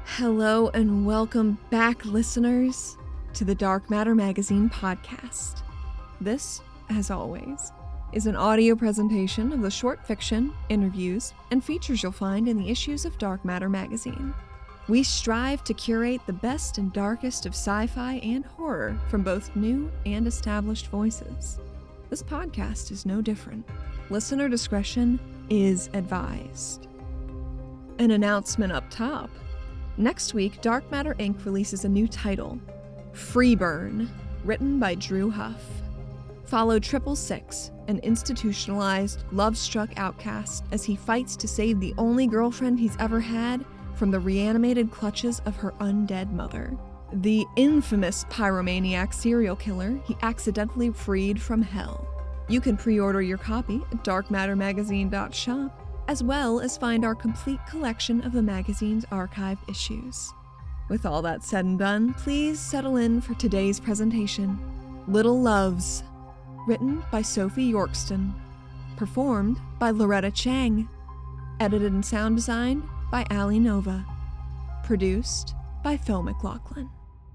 Hello and welcome back, listeners, to the Dark Matter Magazine podcast. This, as always, is an audio presentation of the short fiction, interviews, and features you'll find in the issues of Dark Matter Magazine. We strive to curate the best and darkest of sci-fi and horror from both new and established voices. This podcast is no different. Listener discretion is advised. An announcement up top. Next week, Dark Matter Inc. releases a new title, Freeburn, written by Drew Huff. Follow 666, an institutionalized, love-struck outcast, as he fights to save the only girlfriend he's ever had from the reanimated clutches of her undead mother. The infamous pyromaniac serial killer he accidentally freed from hell. You can pre-order your copy at darkmattermagazine.shop, as well as find our complete collection of the magazine's archive issues. With all that said and done, please settle in for today's presentation, Little Loves, written by Sophie Yorkston, performed by Loretta Chang, edited and sound designed by Ali Nova, produced by Phil McLaughlin.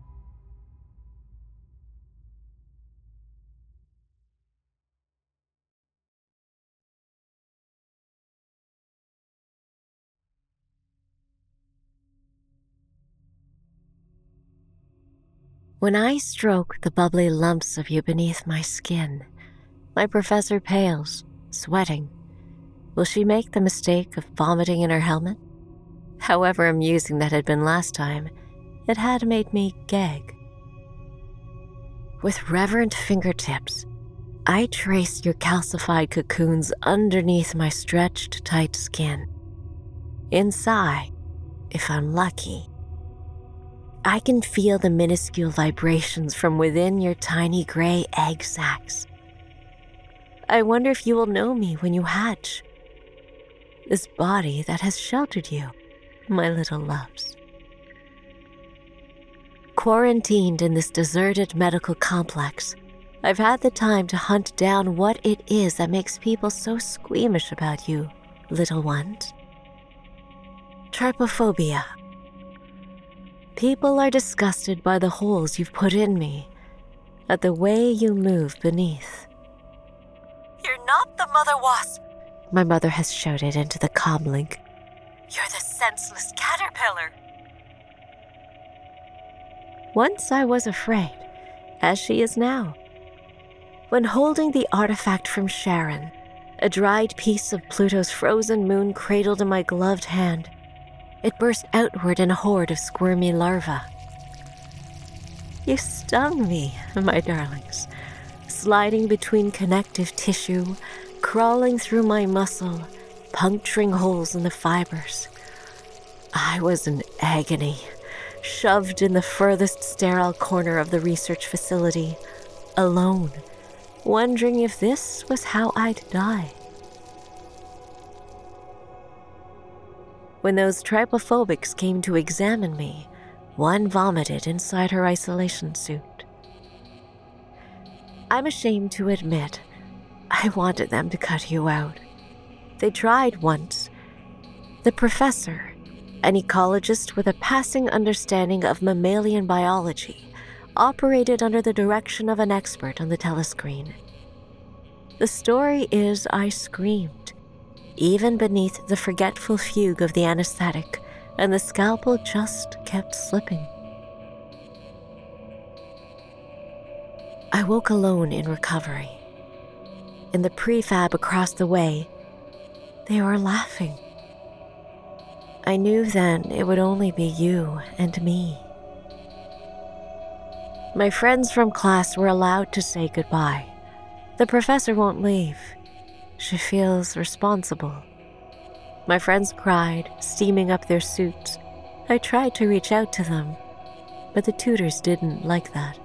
When I stroke the bubbly lumps of you beneath my skin, my professor pales, sweating. Will she make the mistake of vomiting in her helmet? However amusing that had been last time, it had made me gag. With reverent fingertips, I traced your calcified cocoons underneath my stretched, tight skin. Inside, if I'm lucky, I can feel the minuscule vibrations from within your tiny gray egg sacs. I wonder if you will know me when you hatch. This body that has sheltered you, my little loves. Quarantined in this deserted medical complex, I've had the time to hunt down what it is that makes people so squeamish about you, little ones. Trypophobia. People are disgusted by the holes you've put in me, at the way you move beneath. You're not the mother wasp, my mother has shouted into the comlink. You're the senseless caterpillar. Once I was afraid, as she is now. When holding the artifact from Charon, a dried piece of Pluto's frozen moon cradled in my gloved hand, it burst outward in a horde of squirmy larvae. You stung me, my darlings, sliding between connective tissue, crawling through my muscle, puncturing holes in the fibers. I was in agony, shoved in the furthest sterile corner of the research facility, alone, wondering if this was how I'd die. When those trypophobics came to examine me, one vomited inside her isolation suit. I'm ashamed to admit, I wanted them to cut you out. They tried once. The professor, an ecologist with a passing understanding of mammalian biology, operated under the direction of an expert on the telescreen. The story is I screamed, even beneath the forgetful fugue of the anesthetic, and the scalpel just kept slipping. I woke alone in recovery. In the prefab across the way, they were laughing. I knew then it would only be you and me. My friends from class were allowed to say goodbye. The professor won't leave. She feels responsible. My friends cried, steaming up their suits. I tried to reach out to them, but the tutors didn't like that.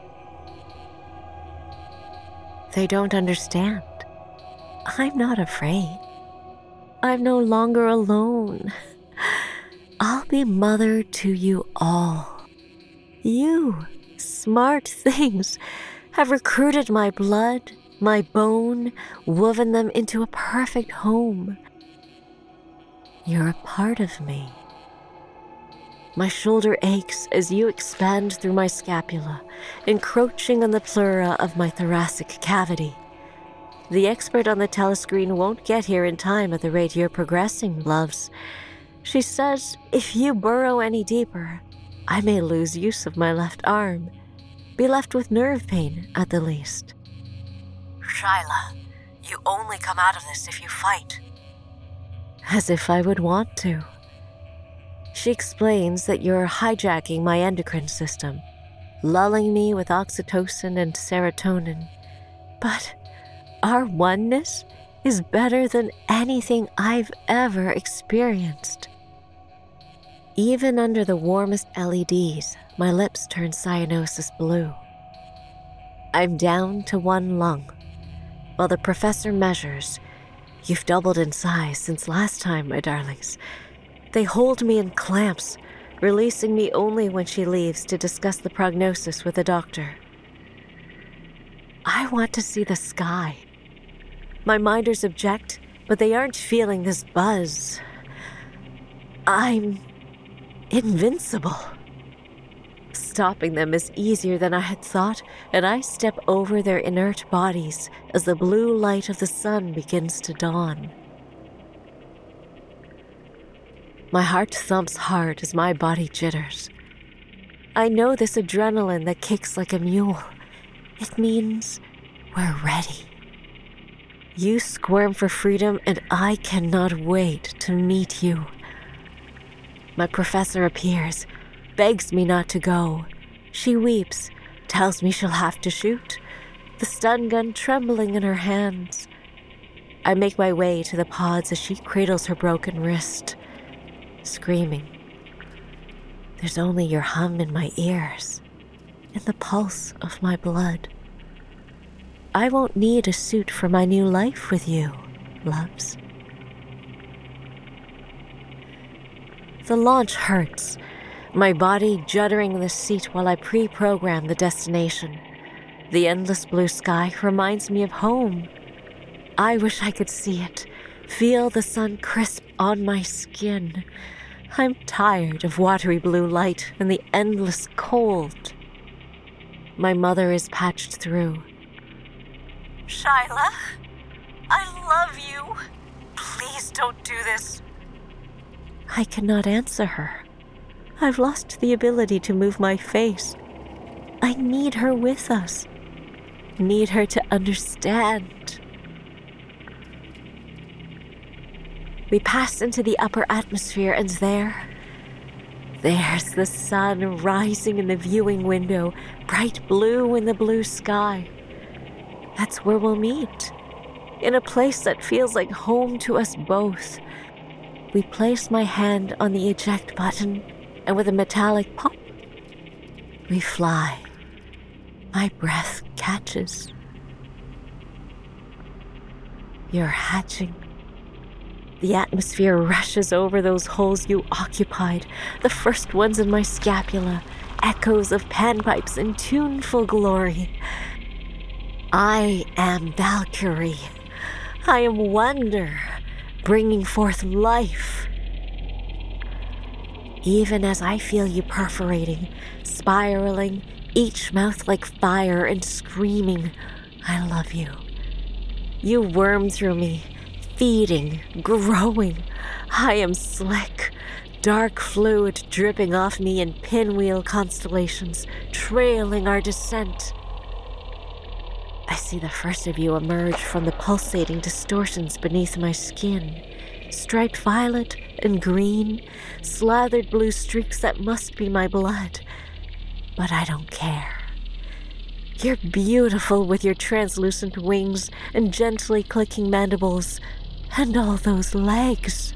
They don't understand. I'm not afraid. I'm no longer alone. I'll be mother to you all. You, smart things, have recruited my blood, my bone, woven them into a perfect home. You're a part of me. My shoulder aches as you expand through my scapula, encroaching on the pleura of my thoracic cavity. The expert on the telescreen won't get here in time at the rate you're progressing, loves. She says if you burrow any deeper, I may lose use of my left arm, be left with nerve pain at the least. Shyla, you only come out of this if you fight. As if I would want to. She explains that you're hijacking my endocrine system, lulling me with oxytocin and serotonin. But our oneness is better than anything I've ever experienced. Even under the warmest LEDs, my lips turn cyanosis blue. I'm down to one lung. While the professor measures, you've doubled in size since last time, my darlings. They hold me in clamps, releasing me only when she leaves to discuss the prognosis with the doctor. I want to see the sky. My minders object, but they aren't feeling this buzz. I'm invincible. Stopping them is easier than I had thought, and I step over their inert bodies as the blue light of the sun begins to dawn. My heart thumps hard as my body jitters. I know this adrenaline that kicks like a mule. It means we're ready. You squirm for freedom, and I cannot wait to meet you. My professor appears, begs me not to go. She weeps, tells me she'll have to shoot, the stun gun trembling in her hands. I make my way to the pods as she cradles her broken wrist, screaming. There's only your hum in my ears, in the pulse of my blood. I won't need a suit for my new life with you, loves. The launch hurts, my body juddering in the seat while I pre-program the destination. The endless blue sky reminds me of home. I wish I could see it, feel the sun crisp on my skin. I'm tired of watery blue light and the endless cold. My mother is patched through. Shyla, I love you. Please don't do this. I cannot answer her. I've lost the ability to move my face. I need her with us. Need her to understand. We pass into the upper atmosphere, and there's the sun rising in the viewing window, bright blue in the blue sky. That's where we'll meet, in a place that feels like home to us both. We place my hand on the eject button, and with a metallic pop, we fly. My breath catches. You're hatching. The atmosphere rushes over those holes you occupied, the first ones in my scapula, echoes of panpipes in tuneful glory. I am Valkyrie. I am wonder, bringing forth life. Even as I feel you perforating, spiraling, each mouth like fire and screaming, I love you. You worm through me, feeding, growing. I am slick, dark fluid dripping off me in pinwheel constellations, trailing our descent. I see the first of you emerge from the pulsating distortions beneath my skin, striped violet and green, slathered blue streaks that must be my blood. But I don't care. You're beautiful with your translucent wings and gently clicking mandibles, and all those legs.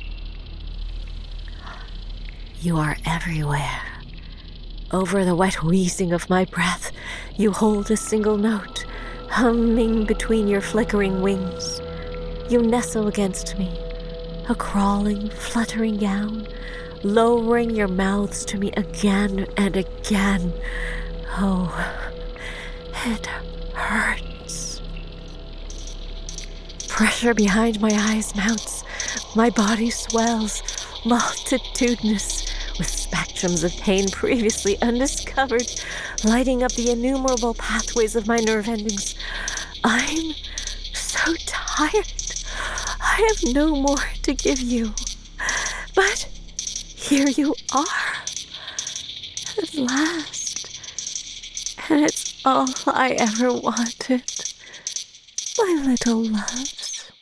You are everywhere. Over the wet wheezing of my breath, you hold a single note, humming between your flickering wings. You nestle against me, a crawling, fluttering gown, lowering your mouths to me again and again. Oh, it hurts. Pressure behind my eyes mounts, my body swells, multitudinous, with spectrums of pain previously undiscovered, lighting up the innumerable pathways of my nerve endings. I'm so tired. I have no more to give you. But here you are, at last. And it's all I ever wanted, my little loves.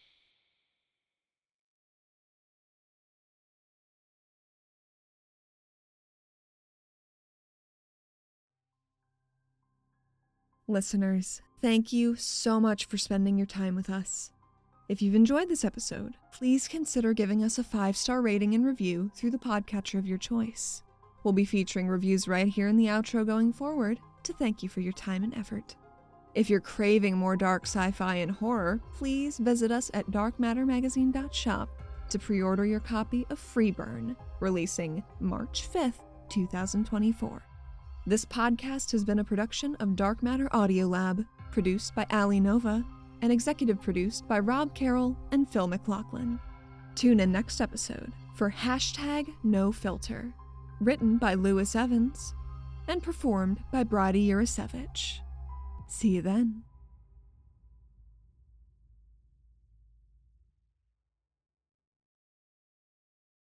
Listeners, thank you so much for spending your time with us. If you've enjoyed this episode, please consider giving us a 5-star rating and review through the podcatcher of your choice. We'll be featuring reviews right here in the outro going forward to thank you for your time and effort. If you're craving more dark sci-fi and horror, please visit us at darkmattermagazine.shop to pre-order your copy of Freeburn, releasing March 5th, 2024. This podcast has been a production of Dark Matter Audio Lab, produced by Ali Nova, and executive produced by Rob Carroll and Phil McLaughlin. Tune in next episode for #NoFilter, written by Lewis Evans, and performed by Brady Urasevich. See you then.